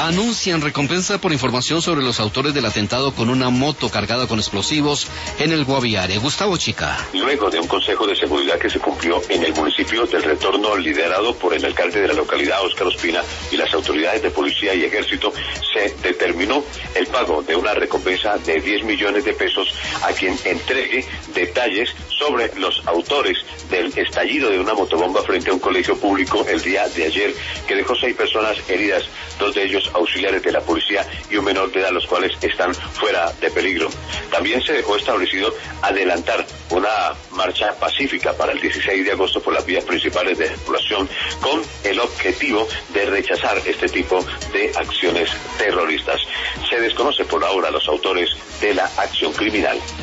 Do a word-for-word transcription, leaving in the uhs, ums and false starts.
Anuncian recompensa por información sobre los autores del atentado con una moto cargada con explosivos en el Guaviare. Gustavo Chica. Luego de un consejo de seguridad que se cumplió en el municipio del Retorno, liderado por el alcalde de la localidad, Óscar Ospina, y las autoridades de policía y ejército, se determinó el pago de una recompensa de diez millones de pesos a quien entregue detalles sobre los autores del estallido de una motobomba frente a un colegio público el día de ayer, que dejó seis personas heridas, dos de ellos auxiliares de la policía y un menor de edad, los cuales están fuera de peligro. También se dejó establecido adelantar una marcha pacífica para el dieciséis de agosto por las vías principales de circulación, con el objetivo de rechazar este tipo de acciones terroristas. Se desconoce por ahora los autores de la acción criminal.